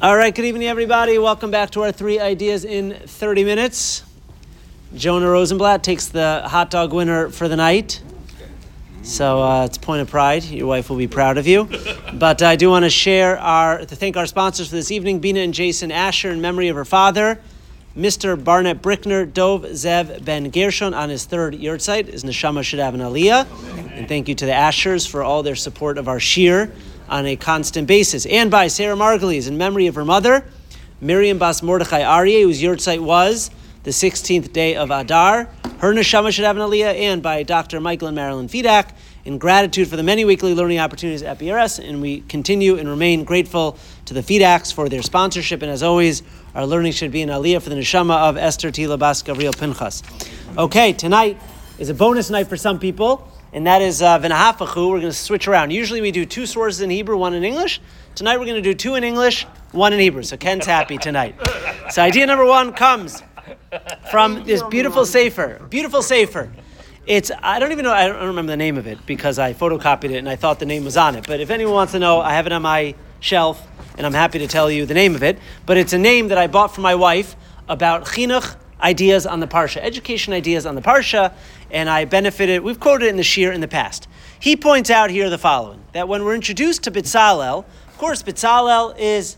All right, good evening, everybody. Welcome back to our 3 Ideas in 30 Minutes. Jonah Rosenblatt takes the hot dog winner for the night. So it's a point of pride. Your wife will be proud of you. But I do want to thank our sponsors for this evening, Bina and Jason Asher, in memory of her father, Mr. Barnett Brickner, Dov Zev Ben Gershon, on his 3rd yahrzeit. His neshama should have an aliyah. And thank you to the Ashers for all their support of our shir on a constant basis. And by Sarah Margulies, in memory of her mother, Miriam Bas Mordechai Aryeh, whose yahrzeit was the 16th day of Adar. Her neshama should have an aliyah. And by Dr. Michael and Marilyn Fidak, in gratitude for the many weekly learning opportunities at BRS. And we continue and remain grateful to the Fidaks for their sponsorship. And as always, our learning should be an aliyah for the neshama of Esther Tila Bas Gabriel Pinchas. Okay, tonight is a bonus night for some people, and that is V'nahafachu. We're going to switch around. Usually we do 2 sources in Hebrew, 1 in English. Tonight we're going to do 2 in English, 1 in Hebrew. So Ken's happy tonight. So idea number 1 comes from this beautiful sefer. Beautiful sefer. I don't remember the name of it because I photocopied it and I thought the name was on it. But if anyone wants to know, I have it on my shelf and I'm happy to tell you the name of it. But it's a name that I bought for my wife about chinuch ideas on the Parsha, education ideas on the Parsha, and I benefited. We've quoted it in the shir in the past. He points out here the following, that when we're introduced to Bezalel, of course, Bezalel is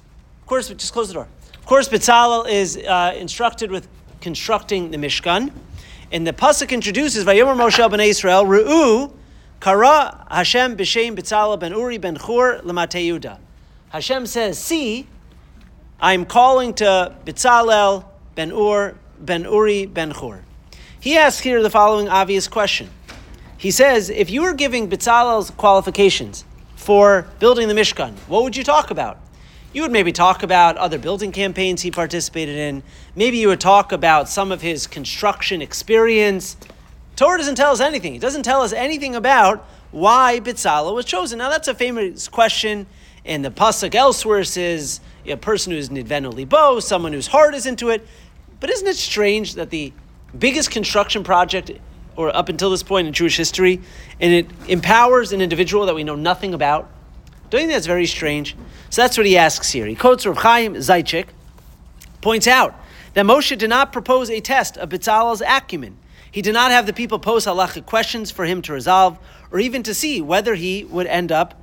instructed with constructing the Mishkan. And the pasuk introduces Vayomer Moshe b'nei Yisrael Ru'u Kara Hashem b'shem Bezalel ben Uri ben Chur l'matei Yehuda. Hashem says, "See, I'm calling to Bezalel ben Uri ben Chur." He asks here the following obvious question. He says, if you were giving Bezalel's qualifications for building the Mishkan, what would you talk about? You would maybe talk about other building campaigns he participated in. Maybe you would talk about some of his construction experience. Torah doesn't tell us anything. It doesn't tell us anything about why Bezalel was chosen. Now that's a famous question, and the pasuk elsewhere says a person who's nidvenu libo, someone whose heart is into it. But isn't it strange that the biggest construction project, or up until this point in Jewish history, and it empowers an individual that we know nothing about? Don't you think that's very strange? So that's what he asks here. He quotes Rav Chaim Zaychik, points out that Moshe did not propose a test of Bezalel's acumen. He did not have the people pose halachic questions for him to resolve, or even to see whether he would end up,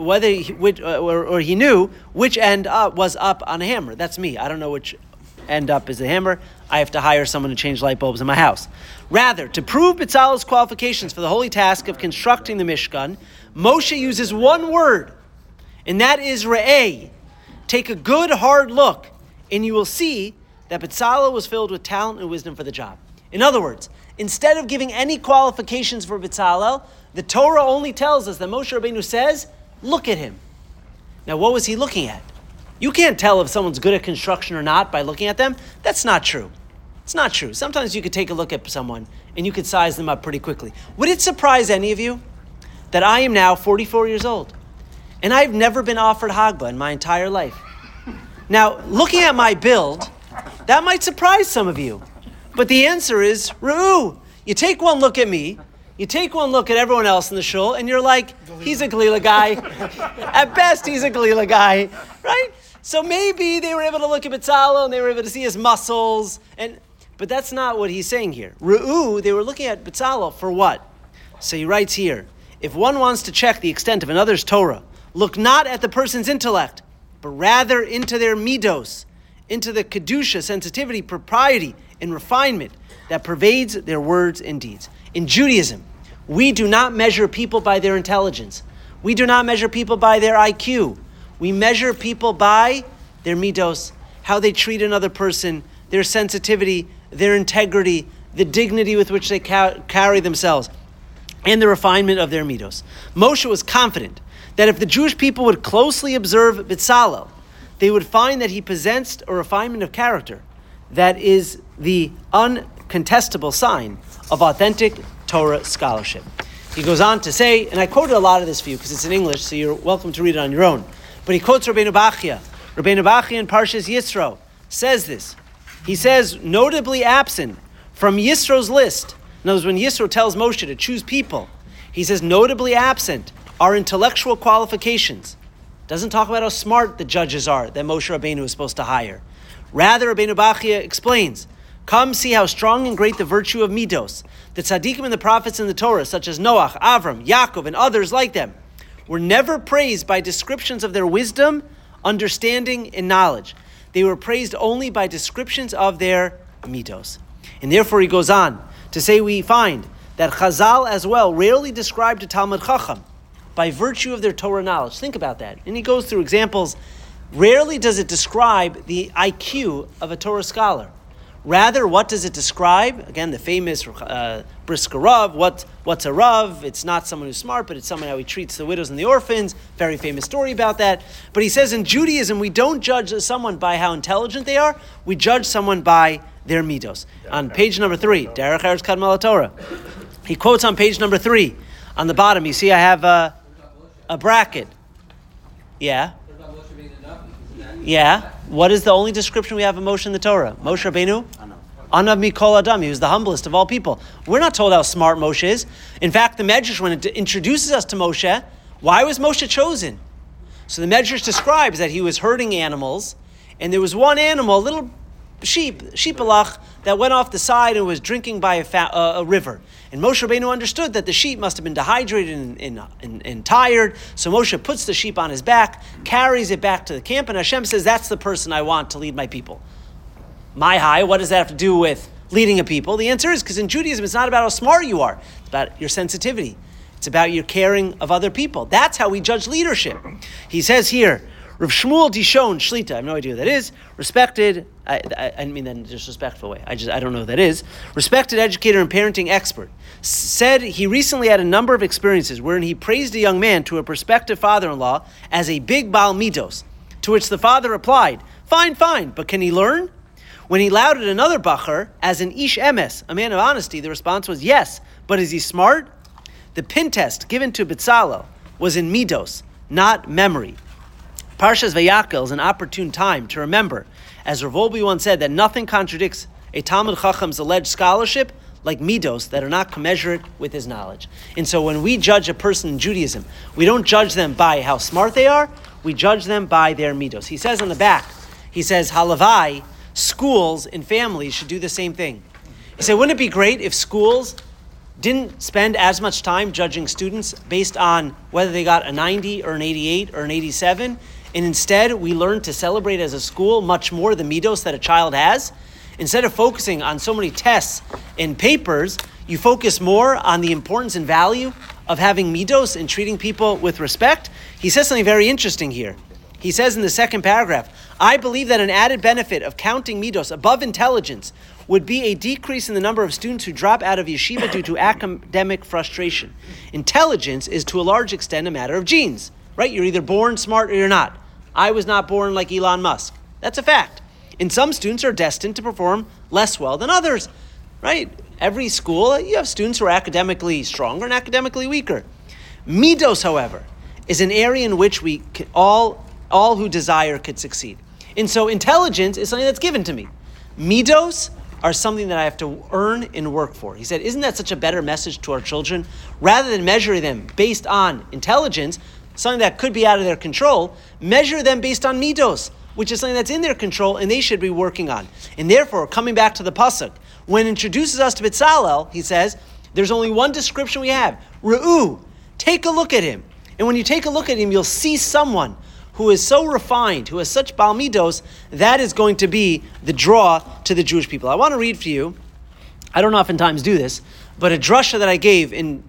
or he knew which end was up on a hammer. That's me. I don't know which end up is the hammer. I have to hire someone to change light bulbs in my house. Rather, to prove Bezalel's qualifications for the holy task of constructing the Mishkan, Moshe uses one word, and that is re'eh. Take a good hard look, and you will see that Bezalel was filled with talent and wisdom for the job. In other words, instead of giving any qualifications for Bezalel, the Torah only tells us that Moshe Rabbeinu says, look at him. Now, what was he looking at? You can't tell if someone's good at construction or not by looking at them. That's not true. It's not true. Sometimes you could take a look at someone and you could size them up pretty quickly. Would it surprise any of you that I am now 44 years old and I've never been offered Hagbah in my entire life? Now, looking at my build, that might surprise some of you. But the answer is, Ru'u. You take one look at me, you take one look at everyone else in the shul, and you're like, he's a Galila guy. At best, he's a Galila guy, right? So maybe they were able to look at Bezalel and they were able to see his muscles. But that's not what he's saying here. Ru'u, they were looking at Bezalel for what? So he writes here, if one wants to check the extent of another's Torah, look not at the person's intellect, but rather into their midos, into the kedusha, sensitivity, propriety, and refinement that pervades their words and deeds. In Judaism, we do not measure people by their intelligence. We do not measure people by their IQ. We measure people by their midos, how they treat another person, their sensitivity, their integrity, the dignity with which they carry themselves, and the refinement of their midos. Moshe was confident that if the Jewish people would closely observe Bezalel, they would find that he possessed a refinement of character that is the uncontestable sign of authentic Torah scholarship. He goes on to say, and I quoted a lot of this for you because it's in English, so you're welcome to read it on your own. But he quotes Rabbeinu Bachya. Rabbeinu Bachya in Parshas Yisro says this. He says, notably absent from Yisro's list. In other words, when Yisro tells Moshe to choose people, he says, notably absent are intellectual qualifications. Doesn't talk about how smart the judges are that Moshe Rabbeinu is supposed to hire. Rather, Rabbeinu Bachya explains, come see how strong and great the virtue of Midos. The tzaddikim and the prophets in the Torah, such as Noach, Avram, Yaakov, and others like them, were never praised by descriptions of their wisdom, understanding, and knowledge. They were praised only by descriptions of their Midos. And therefore he goes on to say we find that Chazal as well rarely described a Talmud Chacham by virtue of their Torah knowledge. Think about that. And he goes through examples. Rarely does it describe the IQ of a Torah scholar. Rather, what does it describe? Again, the famous Brisker Rav. What's a Rav? It's not someone who's smart, but it's someone how he treats the widows and the orphans. Very famous story about that. But he says in Judaism, we don't judge someone by how intelligent they are. We judge someone by their midos. On page number 3, Derech Eretz Kadmon LaTorah, he quotes on page number 3, on the bottom, you see I have a bracket. Yeah. Yeah. What is the only description we have of Moshe in the Torah? Moshe Rabbeinu? Anav Mikol Adam. He was the humblest of all people. We're not told how smart Moshe is. In fact, the Medrash, when it introduces us to Moshe, why was Moshe chosen? So the Medrash describes that he was herding animals, and there was one animal, a little sheepalach, that went off the side and was drinking by a river. And Moshe Rabbeinu understood that the sheep must have been dehydrated and tired. So Moshe puts the sheep on his back, carries it back to the camp, and Hashem says, that's the person I want to lead my people. My high, what does that have to do with leading a people? The answer is because in Judaism, it's not about how smart you are. It's about your sensitivity. It's about your caring of other people. That's how we judge leadership. He says here, Rav Shmuel Dishon Shlita, I have no idea who that is, respected, I mean that in a disrespectful way, I don't know who that is, respected educator and parenting expert, said he recently had a number of experiences wherein he praised a young man to a prospective father-in-law as a big Baal Midos, to which the father replied, fine, but can he learn? When he lauded another Bachar as an Ish Emes, a man of honesty, the response was yes, but is he smart? The pin test given to Betzalel was in Midos, not memory. Parshas Vayakel is an opportune time to remember, as Rav Wolbe once said, that nothing contradicts a Talmud Chacham's alleged scholarship like midos that are not commensurate with his knowledge. And so when we judge a person in Judaism, we don't judge them by how smart they are, we judge them by their midos. He says on the back, he says, halavai, schools and families should do the same thing. He said, wouldn't it be great if schools didn't spend as much time judging students based on whether they got a 90 or an 88 or an 87, and instead we learn to celebrate as a school much more the midos that a child has? Instead of focusing on so many tests and papers, you focus more on the importance and value of having midos and treating people with respect. He says something very interesting here. He says in the second paragraph, I believe that an added benefit of counting midos above intelligence would be a decrease in the number of students who drop out of yeshiva due to academic frustration. Intelligence is to a large extent a matter of genes, right? You're either born smart or you're not. I was not born like Elon Musk. That's a fact. And some students are destined to perform less well than others, right? Every school, you have students who are academically stronger and academically weaker. Midos, however, is an area in which we can, all who desire could succeed. And so intelligence is something that's given to me. Midos are something that I have to earn and work for. He said, isn't that such a better message to our children? Rather than measuring them based on intelligence, something that could be out of their control, measure them based on midos, which is something that's in their control and they should be working on. And therefore, coming back to the pasuk, when it introduces us to Betzalel, he says, there's only one description we have. Re'u, take a look at him. And when you take a look at him, you'll see someone who is so refined, who has such Baal Midos, that is going to be the draw to the Jewish people. I want to read for you, I don't oftentimes do this, but a drasha that I gave in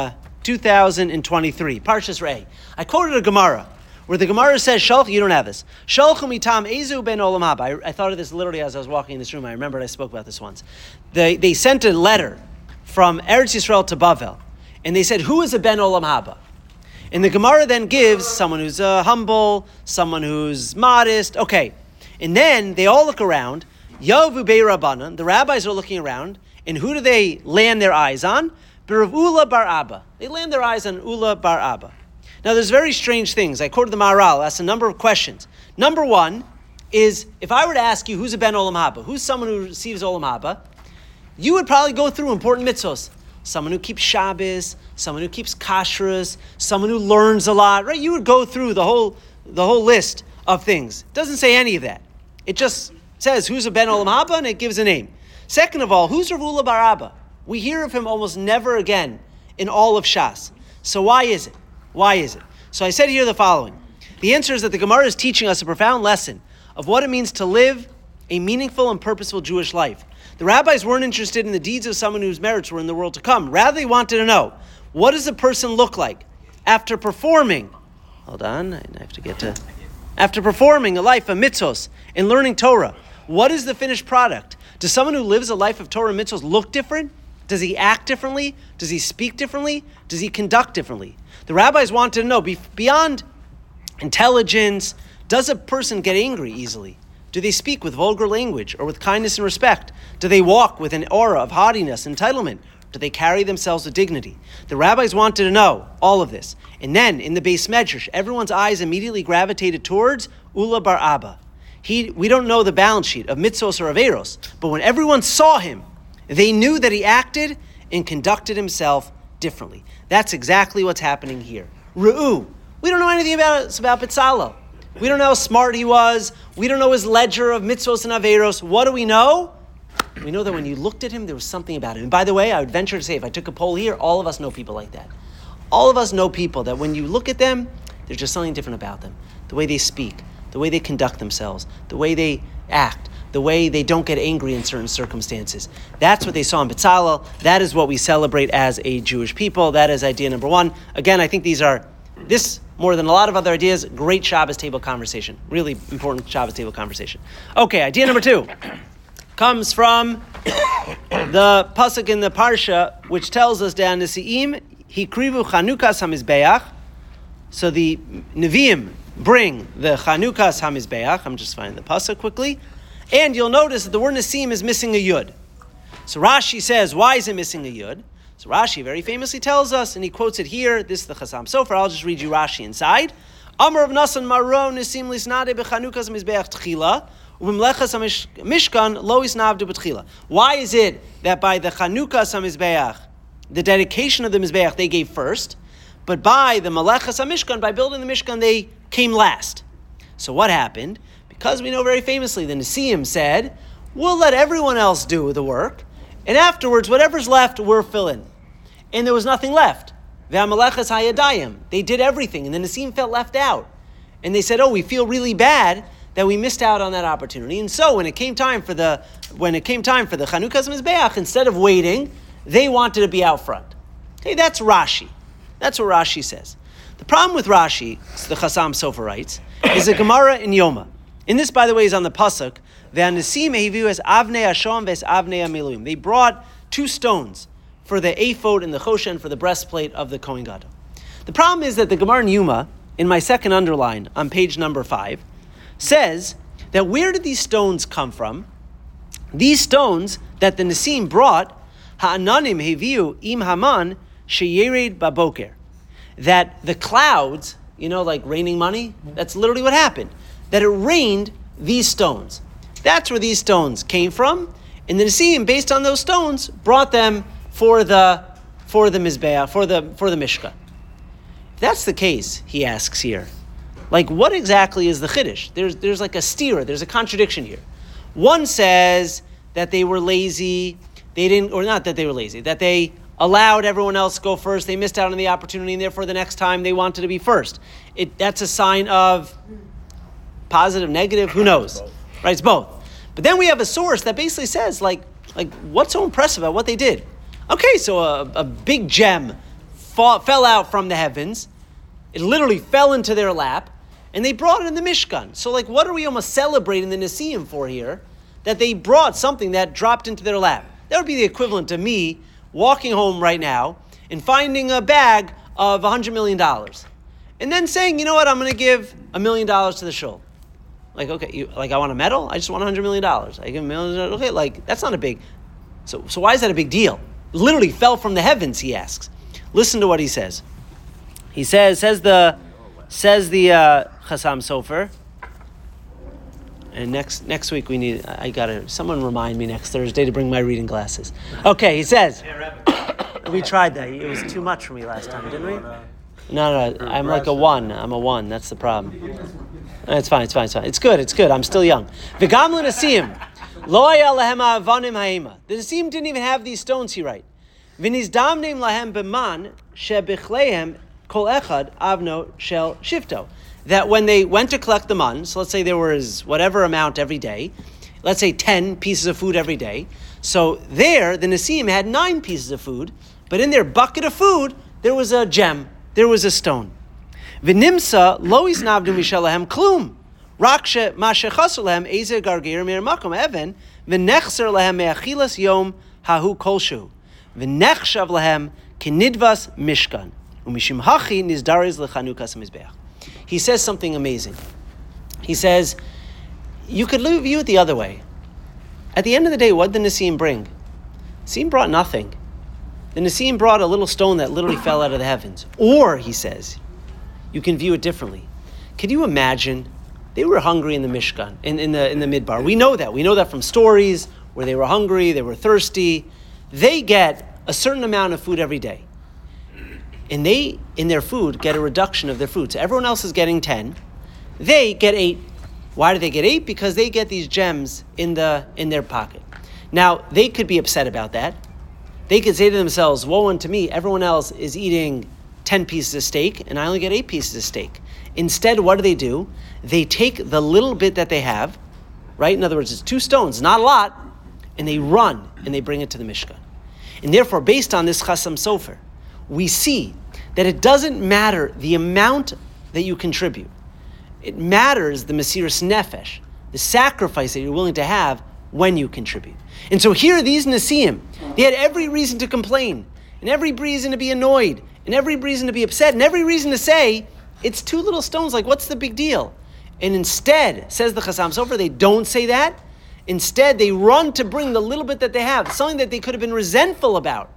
2023, Parshas Re'eh. I quoted a Gemara, where the Gemara says, Shalch, you don't have this. Shalchu mitam ezu ben olam haba. I thought of this literally as I was walking in this room. I remembered I spoke about this once. They sent a letter from Eretz Yisrael to Bavel, and they said, who is a ben olam haba? And the Gemara then gives someone who's humble, someone who's modest. Okay. And then they all look around. Yavu Bey Rabbanan, the rabbis are looking around, and who do they land their eyes on? B'Rav Ula bar Abba. They land their eyes on Ula bar Abba. Now there's very strange things. I quoted the Maharal, asked a number of questions. Number one is, if I were to ask you who's a ben olam haba, who's someone who receives olam haba, you would probably go through important mitzvos. Someone who keeps Shabbos, someone who keeps kashrus, someone who learns a lot, right? You would go through the whole list of things. It doesn't say any of that. It just says who's a Ben Olam Haba and it gives a name. Second of all, who's Rav Ula bar Abba? We hear of him almost never again in all of Shas. So why is it? So I said here the following. The answer is that the Gemara is teaching us a profound lesson of what it means to live a meaningful and purposeful Jewish life. The rabbis weren't interested in the deeds of someone whose merits were in the world to come. Rather, they wanted to know, what does a person look like after performing? After performing a life of mitzvos and learning Torah, what is the finished product? Does someone who lives a life of Torah and mitzvos look different? Does he act differently? Does he speak differently? Does he conduct differently? The rabbis wanted to know, beyond intelligence, does a person get angry easily? Do they speak with vulgar language or with kindness and respect? Do they walk with an aura of haughtiness and entitlement? Do they carry themselves with dignity? The rabbis wanted to know all of this. And then, in the Beis Medrash, everyone's eyes immediately gravitated towards Ula bar Abba. We don't know the balance sheet of mitzvos or averos, but when everyone saw him, they knew that he acted and conducted himself differently. That's exactly what's happening here. Ru'u. We don't know anything about Betzalel. We don't know how smart he was. We don't know his ledger of mitzvos and averos. What do we know? We know that when you looked at him, there was something about him. And by the way, I would venture to say, if I took a poll here, all of us know people like that. All of us know people that when you look at them, there's just something different about them. The way they speak, the way they conduct themselves, the way they act, the way they don't get angry in certain circumstances. That's what they saw in Betzalel. That is what we celebrate as a Jewish people. That is idea number one. Again, I think this more than a lot of other ideas, great Shabbos table conversation. Really important Shabbos table conversation. Okay, idea number two comes from the pasuk in the parsha, which tells us down the Nesiim, Hikrivu Chanukas HaMizbeach. So the Nevi'im bring the Chanukas HaMizbeach. I'm just finding the pasuk quickly. And you'll notice that the word Nesiim is missing a yud. So Rashi says, why is it missing a yud? So Rashi very famously tells us, and he quotes it here, this is the Chasam Sofer, I'll just read you Rashi inside. Amar of Nasan Maro Nesim Lisnade Bechanukas HaMizbeach Tchila. Mishkan lo isnavdu b'tchila. Why is it that by the Chanukas HaMizbeach, the dedication of the Mizbeach, they gave first, but by the Malechas HaMishkan, by building the Mishkan, they came last? So what happened? Because we know very famously, the Nesiim said, we'll let everyone else do the work, and afterwards, whatever's left, we'll fill in. And there was nothing left. V'amalechas hayadayim. They did everything, and the Nesiim felt left out. And they said, we feel really bad that we missed out on that opportunity. And so when it came time for the Chanukas Mizbeach, instead of waiting, they wanted to be out front. Okay, that's Rashi. That's what Rashi says. The problem with Rashi, the Chasam Sofer writes, is a Gemara in Yoma. And this, by the way, is on the pasuk. Ve'anesim heviu es avnei hasham ve'es avnei hamiluim. They brought 2 stones for the ephod and the choshen, for the breastplate of the Kohen Gadol. The problem is that the Gemara in Yoma, in my second underline on page number 5, says that where did these stones come from? These stones that the Nesiim brought, ha'ananim heviu im haman sheyered baboker. That the clouds, like raining money, that's literally what happened. That it rained these stones. That's where these stones came from. And the Nesiim, based on those stones, brought them for the Mizbeah, for the Mishkan. If that's the case, he asks here, what exactly is the Chiddush? There's like a steer, there's a contradiction here. One says that they were lazy, that they allowed everyone else to go first, they missed out on the opportunity, and therefore the next time they wanted to be first. That's a sign of positive, negative, who knows? Right, it's both. But then we have a source that basically says, what's so impressive about what they did? Okay, so a big gem fell out from the heavens. It literally fell into their lap, and they brought it in the Mishkan. So, what are we almost celebrating the Nesiim for here? That they brought something that dropped into their lap. That would be the equivalent to me walking home right now and finding a bag of $100 million. And then saying, you know what, I'm going to give $1 million to the shul. Okay, I want a medal? I just want $100 million. I give $1 million. Okay, that's not a big... So why is that a big deal? It literally fell from the heavens, he asks. Listen to what he says. He says the Chasam Sofer, and next week someone remind me next Thursday to bring my reading glasses. Okay, he says, we tried that. It was too much for me last time, didn't we? No, I'm like a 1. I'm a 1. That's the problem. It's fine. It's good. I'm still young. V'gam l'nesim, lo haya lahem ha'avanim ha'ema. The Nesim didn't even have these stones, he writes. V'nizdamnim lahem b'man shebichleihem kol echad avno shel shifto. That when they went to collect the man, so let's say there was whatever amount every day, let's say 10 pieces of food every day. So there, the Nesim had 9 pieces of food, but in their bucket of food, there was a gem, there was a stone. V'nimsa lo iznavdu mishalahem klum. Rakshe mashe chasur lehem ezer gargir mir makom even v'nechser lehem me'achilas yom hahu kolshu v'nechshav lehem kinidvas mishkan u'mishim hachi nizdariz lechanukas mizbeach. He says something amazing. He says, you could view it the other way. At the end of the day, what did the Nesim bring? Nesim brought nothing. The Nesim brought a little stone that literally fell out of the heavens. Or, he says, you can view it differently. Could you imagine? They were hungry in the Mishkan, in the Midbar. We know that. We know that from stories where they were hungry, they were thirsty. They get a certain amount of food every day. And they, in their food, get a reduction of their food. So everyone else is getting 10. They get 8. Why do they get 8? Because they get these gems in their pocket. Now, they could be upset about that. They could say to themselves, woe unto me, everyone else is eating 10 pieces of steak, and I only get 8 pieces of steak. Instead, what do? They take the little bit that they have, right? In other words, it's 2 stones, not a lot, and they run, and they bring it to the Mishkan. And therefore, based on this Chasam Sofer, we see that it doesn't matter the amount that you contribute. It matters the Mesiras Nefesh, the sacrifice that you're willing to have when you contribute. And so here, these Nesim, they had every reason to complain, and every reason to be annoyed, and every reason to be upset, and every reason to say, it's 2 little stones, like what's the big deal? And instead, says the Chasam Sofer, they don't say that. Instead, they run to bring the little bit that they have, something that they could have been resentful about.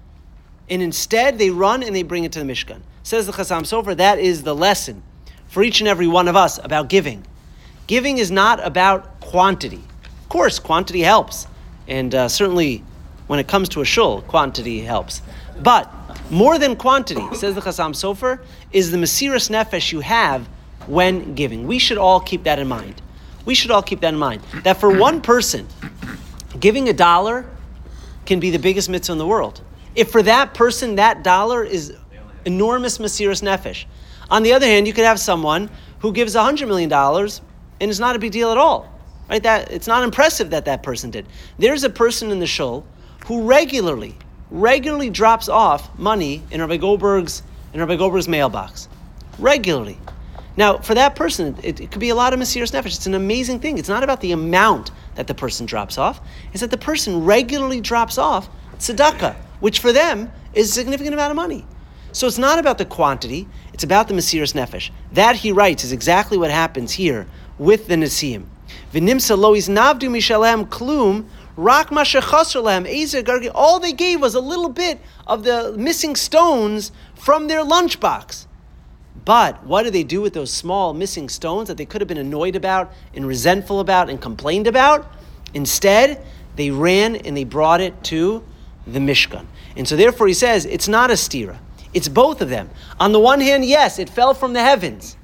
And instead, they run and they bring it to the Mishkan. Says the Chasam Sofer, that is the lesson for each and every one of us about giving. Giving is not about quantity. Of course, quantity helps. And certainly, when it comes to a shul, quantity helps. But more than quantity, says the Chasam Sofer, is the Mesiras Nefesh you have when giving. We should all keep that in mind. That for one person, giving $1 can be the biggest mitzvah in the world. If for that person, that $1 is enormous Mesiras Nefesh. On the other hand, you could have someone who gives $100 million and it's not a big deal at all. Right? That it's not impressive that person did. There's a person in the shul who regularly drops off money in Rabbi Goldberg's mailbox. Regularly. Now, for that person, it could be a lot of Mesiras Nefesh. It's an amazing thing. It's not about the amount that the person drops off. It's that the person regularly drops off tzedakah, which for them is a significant amount of money. So it's not about the quantity. It's about the Mesiras Nefesh. That, he writes, is exactly what happens here with the Nesim. V'nimsa lo iznavdu mishalem klum rak ma shechasar lehem ezer gargi. All they gave was a little bit of the missing stones from their lunchbox. But what do they do with those small missing stones that they could have been annoyed about and resentful about and complained about? Instead, they ran and they brought it to the Mishkan. And so therefore he says, it's not a stira. It's both of them. On the one hand, yes, it fell from the heavens.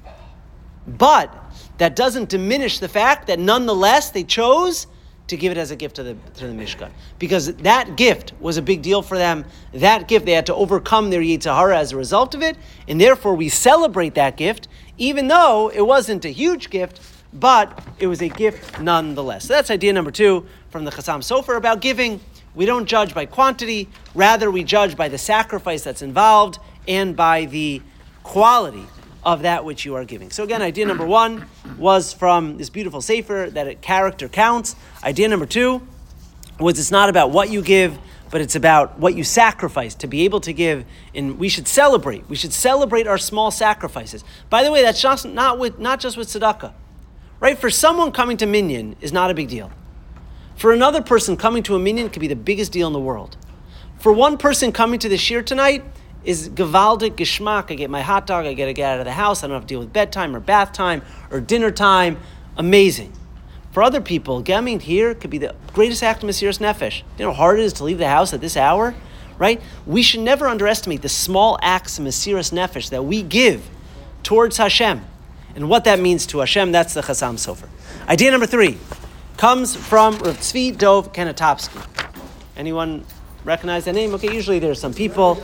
But that doesn't diminish the fact that nonetheless they chose to give it as a gift to the Mishkan. Because that gift was a big deal for them. That gift, they had to overcome their Yetzer Hara as a result of it. And therefore we celebrate that gift, even though it wasn't a huge gift, but it was a gift nonetheless. So that's idea number 2 from the Chasam Sofer about giving. We don't judge by quantity, rather we judge by the sacrifice that's involved and by the quality of that which you are giving. So again, idea number 1 was from this beautiful sefer that character counts. Idea number 2 was it's not about what you give, but it's about what you sacrifice to be able to give. And we should celebrate. We should celebrate our small sacrifices. By the way, that's just not just with tzedakah, right? For someone coming to Minyan is not a big deal. For another person, coming to a minyan could be the biggest deal in the world. For one person coming to the shir tonight is gevaldik geschmack. I get my hot dog, I get to get out of the house, I don't have to deal with bedtime or bath time or dinner time. Amazing. For other people, coming here could be the greatest act of Mesiras Nefesh. You know how hard it is to leave the house at this hour? right? We should never underestimate the small acts of Mesiras Nefesh that we give towards Hashem. And what that means to Hashem, that's the Chasam Sofer. Idea number 3 comes from Rav Tzvi Dov Kanatopsky. Anyone recognize that name? Okay, usually there's some people.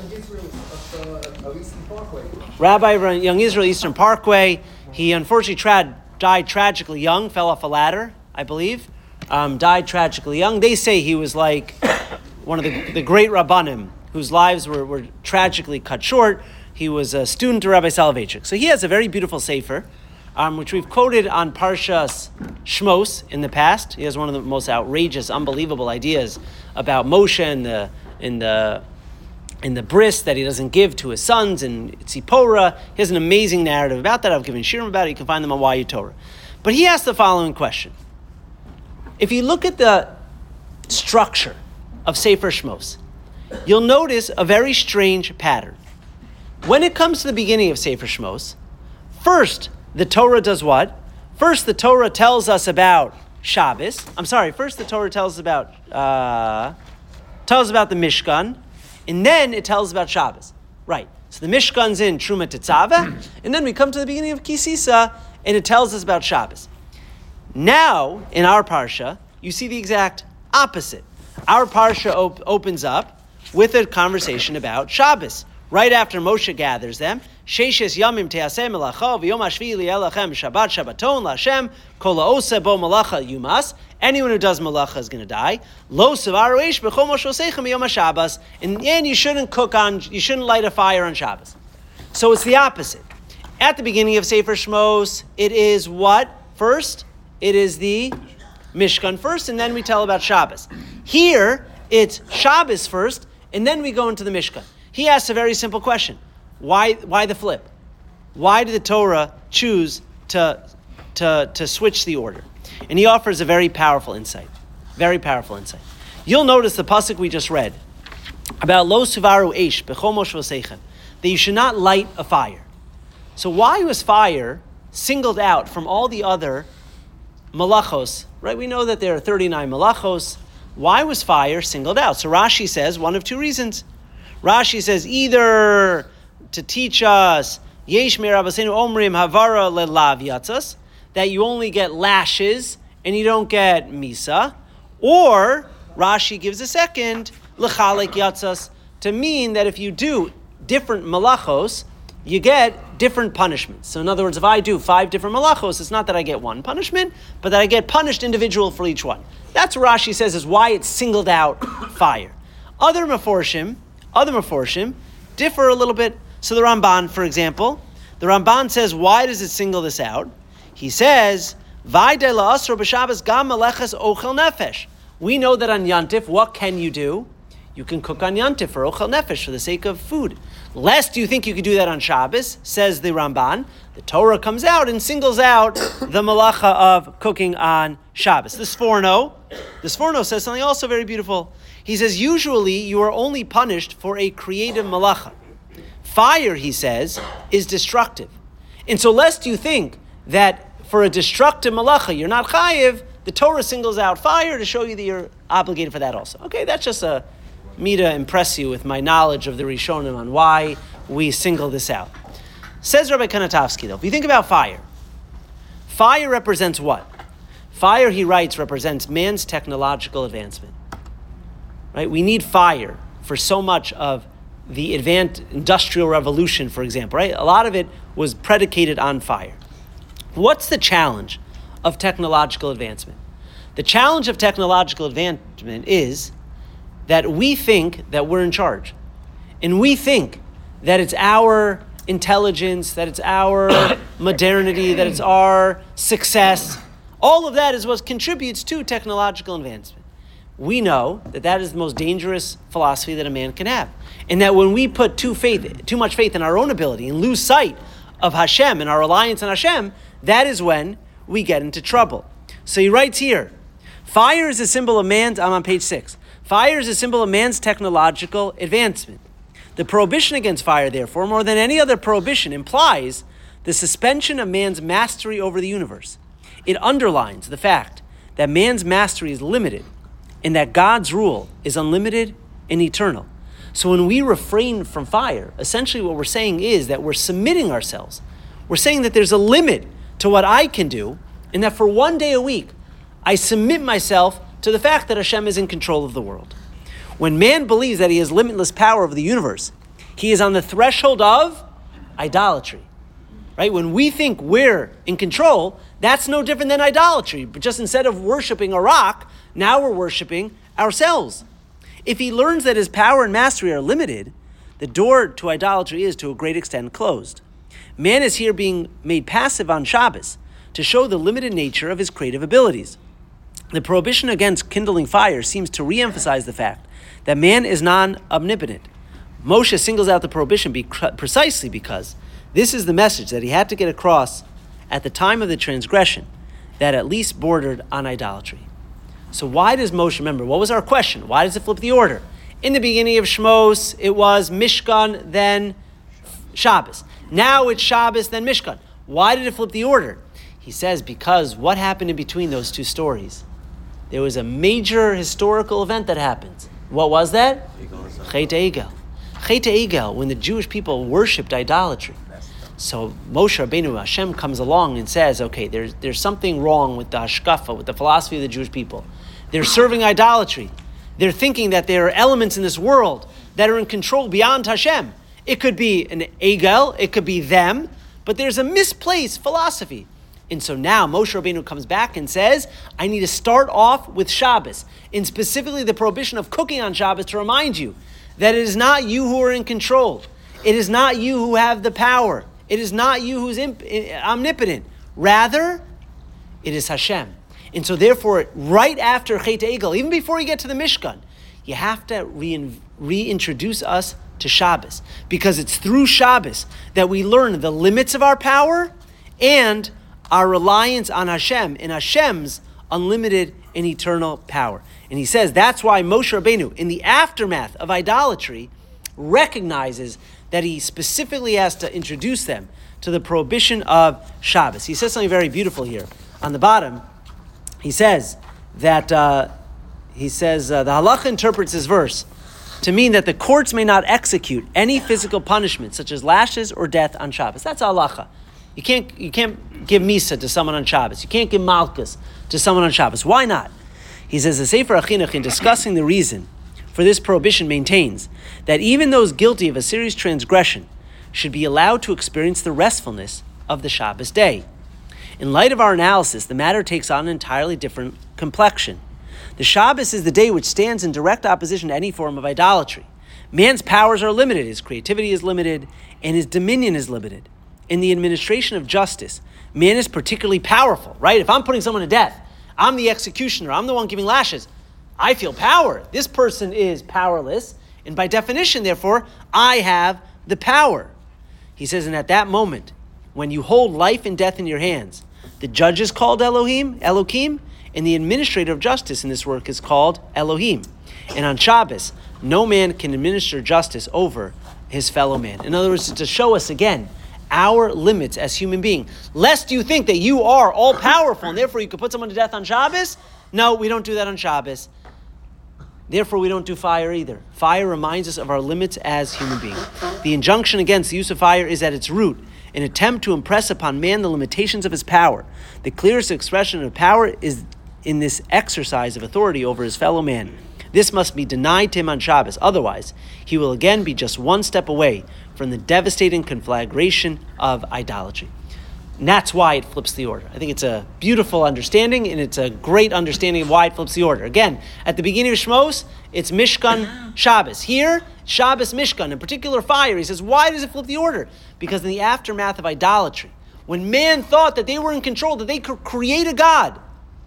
Rabbi of Young Israel, Eastern Parkway. He unfortunately died tragically young, fell off a ladder, I believe. Died tragically young. They say he was like one of the great Rabbanim whose lives were tragically cut short. He was a student to Rabbi Soloveitchik. So he has a very beautiful sefer, which we've quoted on Parshas Shmos in the past. He has one of the most outrageous, unbelievable ideas about Moshe and the bris that he doesn't give to his sons and Tzipora. He has an amazing narrative about that. I've given shirim about it. You can find them on YU Torah. But he asked the following question. If you look at the structure of Sefer Shmos, you'll notice a very strange pattern. When it comes to the beginning of Sefer Shmos, first the Torah does what? First the Torah tells us about Shabbos. First the Torah tells us about the Mishkan, and then it tells about Shabbos. Right. So the Mishkan's in Truma Tetzaveh, and then we come to the beginning of Kisisa, and it tells us about Shabbos. Now, in our Parsha, you see the exact opposite. Our Parsha opens up with a conversation about Shabbos. Right after Moshe gathers them, Sheishes Yamim Teaseh Melacha V'Yom HaShvi'i Li'elechem Shabbat Shabbaton LaHashem Kol Ha'oseh Bo Malacha Yumas. Anyone who does malacha is going to die. Lo Sevaru Eish B'Chol Moshe Osechem Yom HaShabbos. And you shouldn't light a fire on Shabbos. So it's the opposite. At the beginning of Sefer Shmos, it is what first? It is the Mishkan first, and then we tell about Shabbos. Here, it's Shabbos first, and then we go into the Mishkan. He asks a very simple question. Why the flip? Why did the Torah choose to switch the order? And he offers a very powerful insight. Very powerful insight. You'll notice the pasuk we just read about Lo Suvaru Eish B'Chol Moshe Osechem, that you should not light a fire. So why was fire singled out from all the other malachos? Right? We know that there are 39 malachos. Why was fire singled out? So Rashi says one of two reasons. Rashi says either to teach us Yesh Me'Rabbaseinu Omrim Havara Lelav Yatzas, that you only get lashes and you don't get misa, or Rashi gives a second Lechalek Yatzas, to mean that if you do different malachos, you get different punishments. So in other words, if I do 5 different malachos, it's not that I get one punishment, but that I get punished individual for each one. That's what Rashi says is why it's singled out fire. Other Meforshim differ a little bit. So the Ramban, for example, the Ramban says, why does it single this out? He says, Vaydei la'asro b'Shabbos gam meleches ochel nefesh. We know that on Yantif, what can you do? You can cook on Yantif for ochel nefesh, for the sake of food. Lest you think you could do that on Shabbos, says the Ramban, the Torah comes out and singles out the malacha of cooking on Shabbos. The Sforno says something also very beautiful. He says, usually you are only punished for a creative malacha. Fire, he says, is destructive. And so lest you think that for a destructive malacha you're not chayiv, the Torah singles out fire to show you that you're obligated for that also. Okay, that's just me to impress you with my knowledge of the Rishonim on why we single this out. Says Rabbi Kanatopsky, though, if you think about fire represents what? Fire, he writes, represents man's technological advancement. Right? We need fire for so much of the advanced industrial revolution, for example, right? A lot of it was predicated on fire. What's the challenge of technological advancement? The challenge of technological advancement is that we think that we're in charge. And we think that it's our intelligence, that it's our modernity, that it's our success. All of that is what contributes to technological advancement. We know that that is the most dangerous philosophy that a man can have. And that when we put too much faith in our own ability and lose sight of Hashem and our reliance on Hashem, that is when we get into trouble. So he writes here, fire is a symbol of man's, I'm on page 6. Fire is a symbol of man's technological advancement. The prohibition against fire, therefore, more than any other prohibition, implies the suspension of man's mastery over the universe. It underlines the fact that man's mastery is limited and that God's rule is unlimited and eternal. So when we refrain from fire, essentially what we're saying is that we're submitting ourselves. We're saying that there's a limit to what I can do, and that for one day a week, I submit myself to the fact that Hashem is in control of the world. When man believes that he has limitless power over the universe, he is on the threshold of idolatry. Right? When we think we're in control, that's no different than idolatry. But just instead of worshiping a rock, now we're worshiping ourselves. If he learns that his power and mastery are limited, the door to idolatry is to a great extent closed. Man is here being made passive on Shabbos to show the limited nature of his creative abilities. The prohibition against kindling fire seems to re-emphasize the fact that man is non-omnipotent. Moshe singles out the prohibition precisely because this is the message that he had to get across at the time of the transgression that at least bordered on idolatry. So why does Moshe, remember, what was our question? Why does it flip the order? In the beginning of Shmos, it was Mishkan, then Shabbos. Now it's Shabbos, then Mishkan. Why did it flip the order? He says because what happened in between those two stories? There was a major historical event that happened. What was that? Chet Egel. Chet Egel, when the Jewish people worshipped idolatry. So Moshe Rabbeinu, Hashem comes along and says, okay, there's something wrong with the hashkafa, with the philosophy of the Jewish people. They're serving idolatry. They're thinking that there are elements in this world that are in control beyond Hashem. It could be an Egel, it could be them, but there's a misplaced philosophy. And so now Moshe Rabbeinu comes back and says, I need to start off with Shabbos, and specifically the prohibition of cooking on Shabbos to remind you that it is not you who are in control. It is not you who have the power. It is not you who's omnipotent. Rather, it is Hashem. And so therefore, right after Chet Egel, even before you get to the Mishkan, you have to reintroduce us to Shabbos. Because it's through Shabbos that we learn the limits of our power and our reliance on Hashem and Hashem's unlimited and eternal power. And he says that's why Moshe Rabbeinu, in the aftermath of idolatry, recognizes that he specifically has to introduce them to the prohibition of Shabbos. He says something very beautiful here. On the bottom, he says that the halacha interprets this verse to mean that the courts may not execute any physical punishment, such as lashes or death, on Shabbos. That's halacha. You can't give misa to someone on Shabbos. You can't give malchus to someone on Shabbos. Why not? He says the Sefer HaChinuch, in discussing the reason for this prohibition, maintains that even those guilty of a serious transgression should be allowed to experience the restfulness of the Shabbos day. In light of our analysis, the matter takes on an entirely different complexion. The Shabbos is the day which stands in direct opposition to any form of idolatry. Man's powers are limited, his creativity is limited, and his dominion is limited. In the administration of justice, man is particularly powerful, right? If I'm putting someone to death, I'm the executioner, I'm the one giving lashes, I feel power. This person is powerless, and by definition, therefore, I have the power. He says, and at that moment, when you hold life and death in your hands, the judge is called Elohim, and the administrator of justice in this work is called Elohim. And on Shabbos, no man can administer justice over his fellow man. In other words, to show us again our limits as human beings. Lest you think that you are all powerful and therefore you could put someone to death on Shabbos. No, we don't do that on Shabbos. Therefore, we don't do fire either. Fire reminds us of our limits as human beings. The injunction against the use of fire is at its root an attempt to impress upon man the limitations of his power. The clearest expression of power is in this exercise of authority over his fellow man. This must be denied to him on Shabbos. Otherwise, he will again be just one step away from the devastating conflagration of idolatry. And that's why it flips the order. I think it's a beautiful understanding, and it's a great understanding of why it flips the order. Again, at the beginning of Shmos, it's Mishkan Shabbos. Here, Shabbos Mishkan, in particular fire. He says, why does it flip the order? Because in the aftermath of idolatry, when man thought that they were in control, that they could create a God,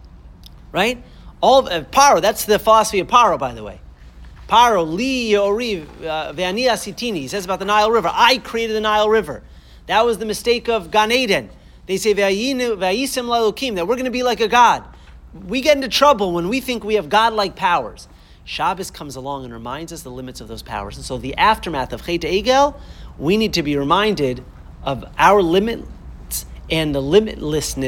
right? All of Paro, that's the philosophy of Paro, by the way. Paro, li yori ve'ani asitini. He says about the Nile River, I created the Nile River. That was the mistake of Gan Eden. They say ve'ayisem lalukim, that we're going to be like a God. We get into trouble when we think we have God-like powers. Shabbos comes along and reminds us the limits of those powers. And so the aftermath of Chet Egel, we need to be reminded of our limits and the limitlessness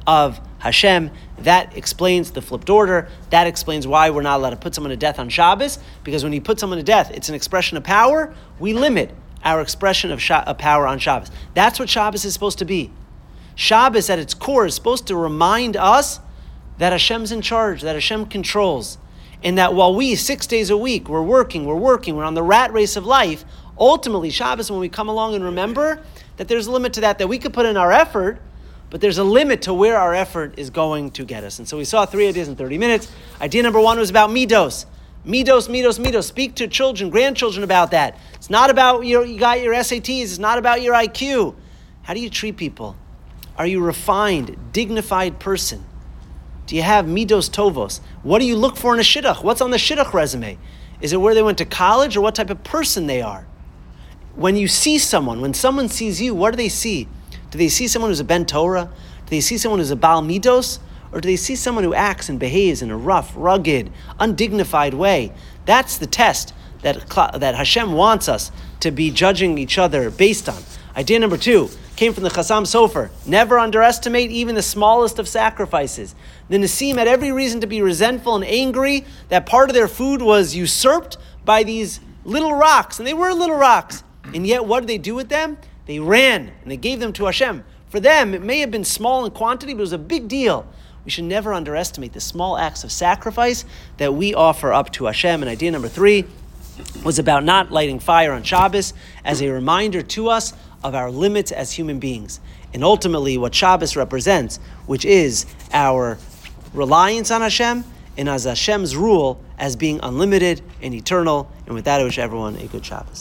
of Hashem. That explains the flipped order. That explains why we're not allowed to put someone to death on Shabbos, because when you put someone to death, it's an expression of power. We limit our expression of power on Shabbos. That's what Shabbos is supposed to be. Shabbos at its core is supposed to remind us that Hashem's in charge, that Hashem controls, and that while we 6 days a week, we're working, we're on the rat race of life, ultimately Shabbos, when we come along and remember that there's a limit to that we could put in our effort, but there's a limit to where our effort is going to get us. And so we saw 3 ideas in 30 minutes. Idea number 1 was about midos. Midos. Speak to children, grandchildren about that. It's not about you got your SATs. It's not about your IQ. How do you treat people? Are you a refined, dignified person? Do you have midos tovos? What do you look for in a shidduch? What's on the shidduch resume? Is it where they went to college or what type of person they are? When you see someone, when someone sees you, what do they see? Do they see someone who's a ben Torah? Do they see someone who's a Baal Midos? Or do they see someone who acts and behaves in a rough, rugged, undignified way? That's the test that Hashem wants us to be judging each other based on. Idea number 2 came from the Chassam Sofer. Never underestimate even the smallest of sacrifices. The Nesim had every reason to be resentful and angry that part of their food was usurped by these little rocks. And they were little rocks. And yet what did they do with them? They ran and they gave them to Hashem. For them, it may have been small in quantity, but it was a big deal. We should never underestimate the small acts of sacrifice that we offer up to Hashem. And idea number 3 was about not lighting fire on Shabbos as a reminder to us of our limits as human beings. And ultimately what Shabbos represents, which is our reliance on Hashem and as Hashem's rule as being unlimited and eternal. And with that, I wish everyone a good Shabbos.